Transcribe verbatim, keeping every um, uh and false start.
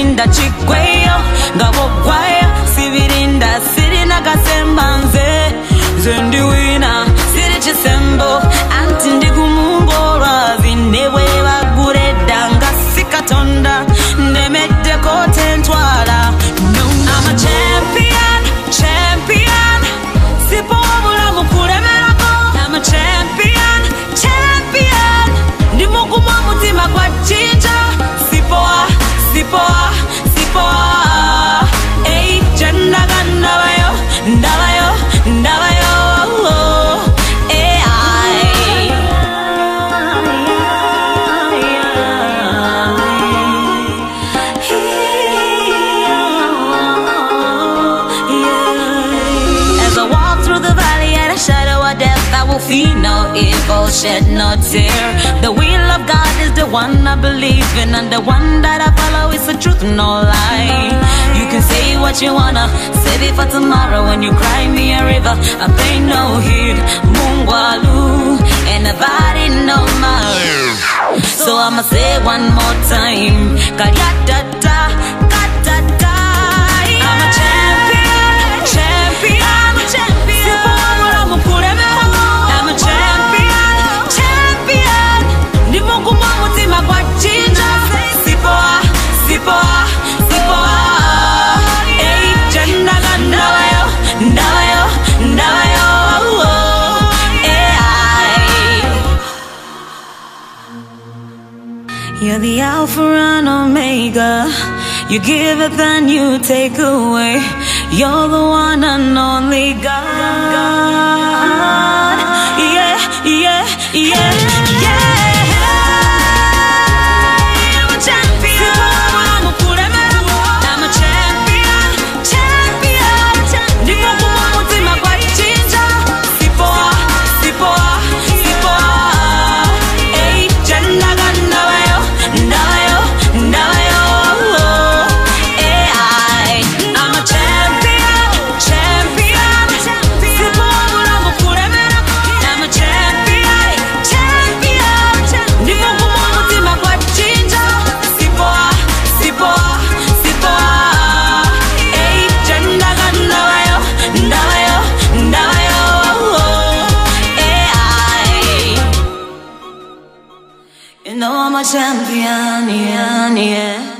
sibirinda chikweyo ngabogwayo sibirinda sirina kasembanze zendi wina siri chisembo anti ndikumungolwa zinewe bagureda ngasikatonda ndemedde kote ntwala. No, I'm a champion, champion sipo obulamu kulemerako. I'm a champion, champion ndi mugumu omutima gwa jinja. Sipoa, sipoa, sipoa ei jendaga ndabayo, ndabayo, ndabayo ei ai. As I walk through the valley and a shadow of death, I will fear no evil, shed no tear. The will of God is the one I believe in, and the one that I follow is the truth, no lie. You can say what you wanna, save it for tomorrow. When you cry me a river, I pay no heed. Mungwalu, and nobody know my life. So I'ma say it one more time. Karyatata, katata. I'm a champion, champion, I'm a champion. I'm a champion, champion. Ndi mugumu omutima gwa jinja. Sipoa, sipoa, sipoa ei jendaga ndabayo, ndabayo, ndabayo ei ai. You're the Alpha and Omega. You give it and you take away. You're the one and only God. Yeah, yeah, yeah, yeah. I'm a champion. I'm a champion, champion. Ndi mugumu omutima gwa jinja. Sipoa, sipoa, sipoa ei jendaga ndabayo, ndabayo, ndabayo ei ai. I'm a champion, champion. Sipoa obulamu kulemerako. I'm a champion, champion. Ndi mugumu omutima gwa jinja. Sipoa, sipoa, sipoa ei jendaga ndabayo, ndabayo, ndabayo ei ai. You know I'm a champion, yeah, yeah.